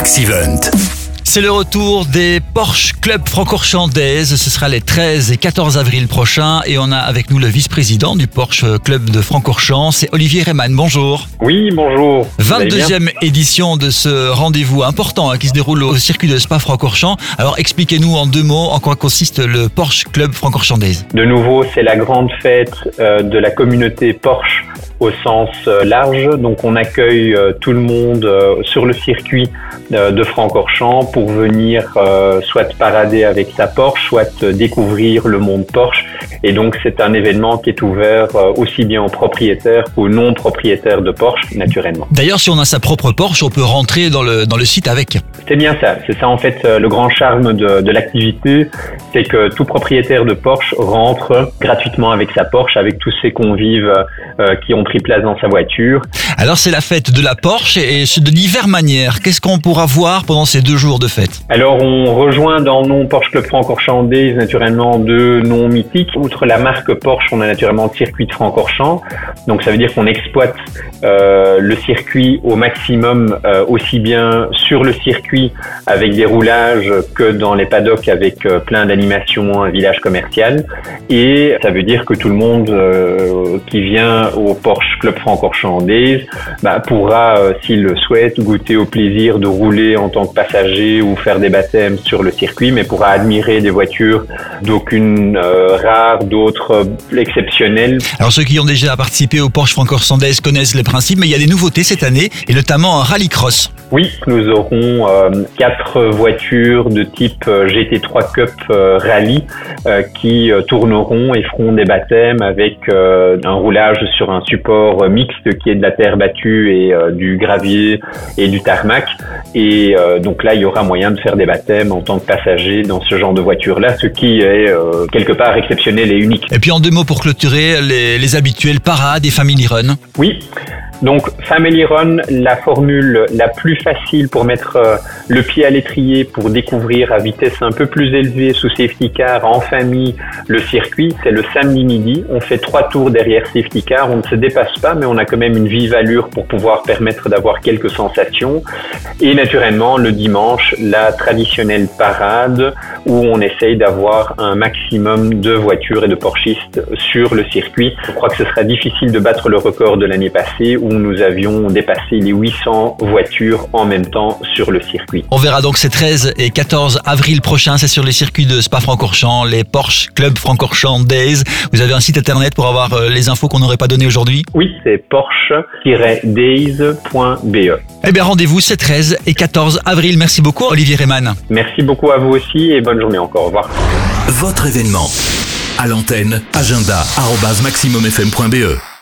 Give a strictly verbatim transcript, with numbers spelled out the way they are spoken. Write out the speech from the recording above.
Max Event. C'est le retour des Porsche Club Francorchandaise. Ce sera les treize et quatorze avril prochains. Et on a avec nous le vice-président du Porsche Club de Francorchamps, c'est Olivier Reymann. Bonjour. Oui, bonjour. vingt-deuxième édition de ce rendez-vous important hein, qui se déroule au circuit de Spa-Francorchamps. Alors expliquez-nous en deux mots en quoi consiste le Porsche Club Francorchandaise. De nouveau, c'est la grande fête euh, de la communauté Porsche au sens euh, large. Donc on accueille euh, tout le monde euh, sur le circuit euh, de Francorchamps pour venir euh, soit parader avec sa Porsche, soit euh, découvrir le monde Porsche. Et donc c'est un événement qui est ouvert euh, aussi bien aux propriétaires qu'aux non-propriétaires de Porsche, naturellement. D'ailleurs, si on a sa propre Porsche, on peut rentrer dans le, dans le site avec. C'est bien ça. C'est ça en fait euh, le grand charme de, de l'activité, c'est que tout propriétaire de Porsche rentre gratuitement avec sa Porsche, avec tous ses convives euh, qui ont pris place dans sa voiture. Alors c'est la fête de la Porsche et de diverses manières. Qu'est-ce qu'on pourra voir pendant ces deux jours de fête? Alors on rejoint dans le nom Porsche Club Francorchandaise naturellement deux noms mythiques. Outre la marque Porsche, on a naturellement le circuit de Francorchamps. Donc ça veut dire qu'on exploite euh, le circuit au maximum, euh, aussi bien sur le circuit avec des roulages que dans les paddocks avec euh, plein d'animations, un village commercial. Et ça veut dire que tout le monde euh, qui vient au Porsche Club Francorchandaise bah, pourra, euh, s'il le souhaite, goûter au plaisir de rouler en tant que passager ou faire des baptêmes sur le circuit, mais pourra admirer des voitures d'aucune euh, rare, d'autres euh, exceptionnelles. Alors ceux qui ont déjà participé au Porsche Francorchandaise connaissent les principes, mais il y a des nouveautés cette année, et notamment un rallycross. Oui, nous aurons euh, quatre voitures de type euh, G T trois Cup euh, Rally euh, qui euh, tourneront et feront des baptêmes avec euh, un roulage sur un support euh, mixte qui est de la terre battue et euh, du gravier et du tarmac. Et euh, donc là, il y aura moyen de faire des baptêmes en tant que passager dans ce genre de voiture-là, ce qui est euh, quelque part exceptionnel et unique. Et puis en deux mots pour clôturer, les, les habituels parades et family run. Oui. Donc Family Run, la formule la plus facile pour mettre euh, le pied à l'étrier, pour découvrir à vitesse un peu plus élevée sous safety car en famille le circuit, c'est le samedi midi. On fait trois tours derrière safety car, on ne se dépasse pas mais on a quand même une vive allure pour pouvoir permettre d'avoir quelques sensations. Et naturellement le dimanche, la traditionnelle parade où on essaye d'avoir un maximum de voitures et de Porschistes sur le circuit. Je crois que ce sera difficile de battre le record de l'année passée où nous avions dépassé les huit cents voitures en même temps sur le circuit. On verra donc ces treize et quatorze avril prochains, c'est sur les circuits de Spa-Francorchamps, les Porsche Club Francorchandaise. Vous avez un site internet pour avoir les infos qu'on n'aurait pas données aujourd'hui? Oui, c'est porsche tiret days point b e. Eh bien rendez-vous ces treize et quatorze avril. Merci beaucoup Olivier Reymann. Merci beaucoup à vous aussi et bonne journée encore. Au revoir. Votre événement. À l'antenne, agenda arobase maximum f m point b e.